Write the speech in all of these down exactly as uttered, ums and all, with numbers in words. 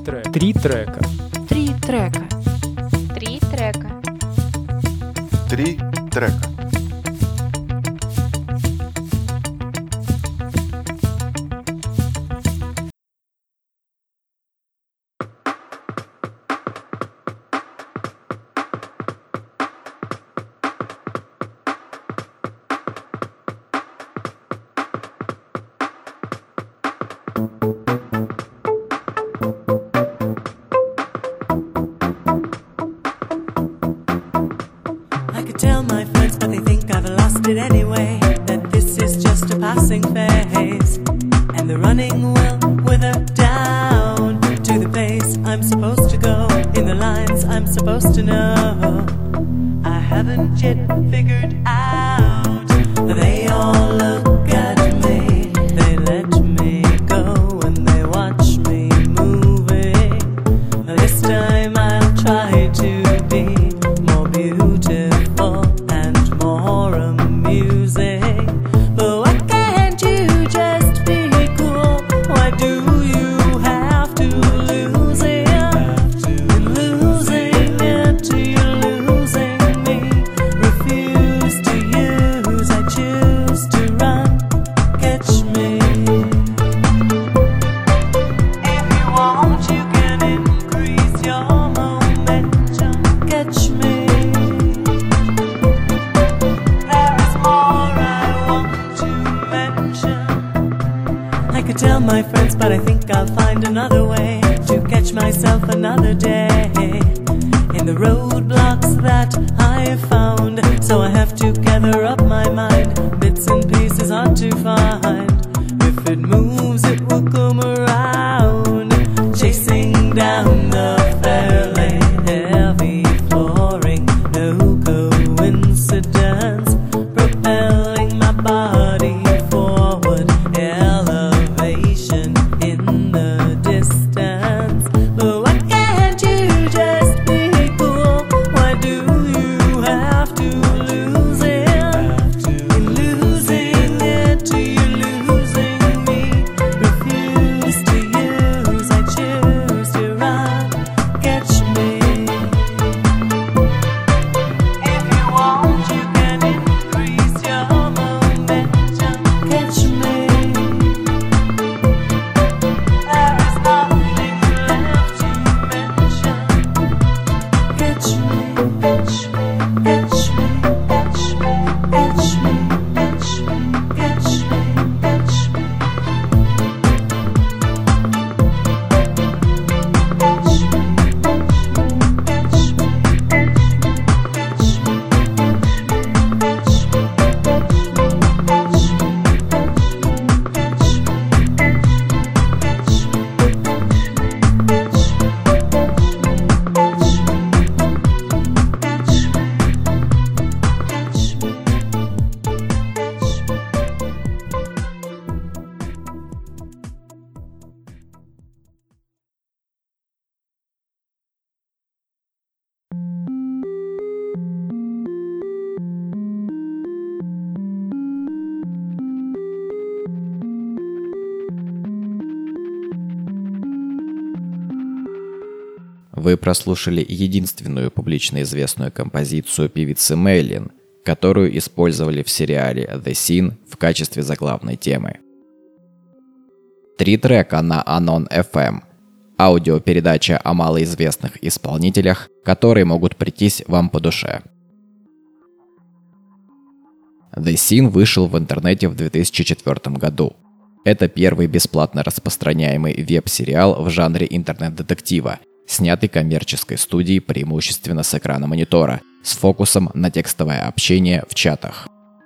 трека. Три трека. Три трека. Три трека. Три трека. Tell my friends, but they think I've lost it anyway, that this is just a passing phase, and the running will wither down to the pace I'm supposed to go, in the lines I'm supposed to know. I haven't yet figured out. They all look at me, they let me go, and they watch me moving. This time I'll try to be more beautiful and more amusing. But why can't you just be cool? Why do you have to lose it? In losing it, you're losing me. Refuse to use, I choose to run. Catch me. If you want, you can increase your momentum. Catch me. I could tell my friends, but I think I'll find another way to catch myself another day in the roadblocks that I found. So I have to gather up my mind. Bits and pieces hard to find. If it moves, it will come around, chasing down the fair lane, heavy flooring, no coincidence, propelling my body forward, elevation in the distance. But why can't you just be cool? Why do you have to lose it? In losing it, you're losing me. Refuse to use, I choose to run. Catch me. If you want, you can increase your momentum. Catch me. There is nothing left to mention. Catch me, catch me, catch me, catch me, catch me, catch me, catch me, catch me. Вы прослушали единственную публично известную композицию певицы Мэйлин, которую использовали в сериале The Scene в качестве заглавной темы. Три трека на Anon эф эм. Аудиопередача о малоизвестных исполнителях, которые могут прийтись вам по душе. The Scene вышел в интернете в две тысячи четвёртом году. Это первый бесплатно распространяемый веб-сериал в жанре интернет-детектива, снятый коммерческой студией преимущественно с экрана монитора, с фокусом на текстовое общение в чатах.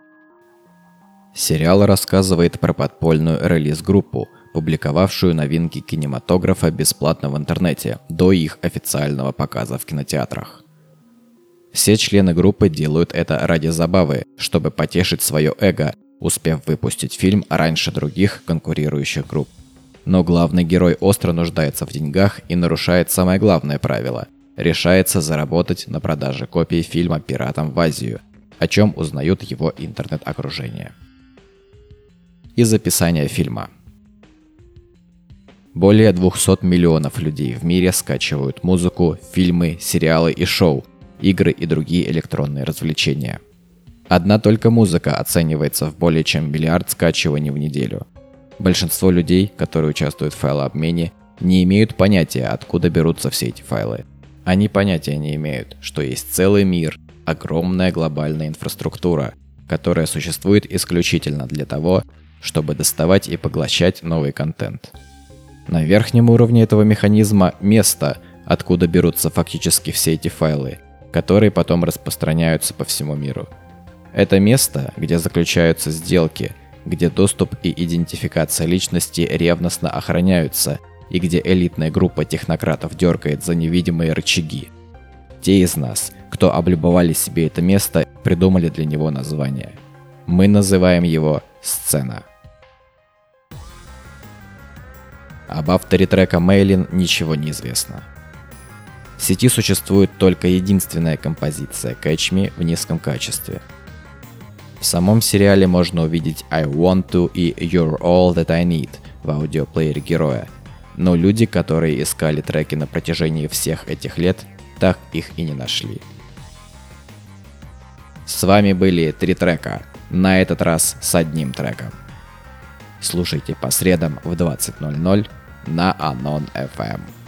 Сериал рассказывает про подпольную релиз-группу, публиковавшую новинки кинематографа бесплатно в интернете до их официального показа в кинотеатрах. Все члены группы делают это ради забавы, чтобы потешить свое эго, успев выпустить фильм раньше других конкурирующих групп. Но главный герой остро нуждается в деньгах и нарушает самое главное правило – решается заработать на продаже копии фильма пиратам в Азию, о чем узнают его интернет-окружение. Из описания фильма. Более двухсот миллионов людей в мире скачивают музыку, фильмы, сериалы и шоу, игры и другие электронные развлечения. Одна только музыка оценивается в более чем миллиард скачиваний в неделю. Большинство людей, которые участвуют в файлообмене, не имеют понятия, откуда берутся все эти файлы. Они понятия не имеют, что есть целый мир, огромная глобальная инфраструктура, которая существует исключительно для того, чтобы доставать и поглощать новый контент. На верхнем уровне этого механизма место, откуда берутся фактически все эти файлы, которые потом распространяются по всему миру. Это место, где заключаются сделки, где доступ и идентификация личности ревностно охраняются и где элитная группа технократов дергает за невидимые рычаги. Те из нас, кто облюбовали себе это место, придумали для него название. Мы называем его «Сцена». Об авторе трека Maylin ничего не известно. В сети существует только единственная композиция Catch Me в низком качестве. В самом сериале можно увидеть I Want To и You're All That I Need в аудиоплеере героя, но люди, которые искали треки на протяжении всех этих лет, так их и не нашли. С вами были три трека, на этот раз с одним треком. Слушайте по средам в двадцать ноль ноль на Anon эф эм.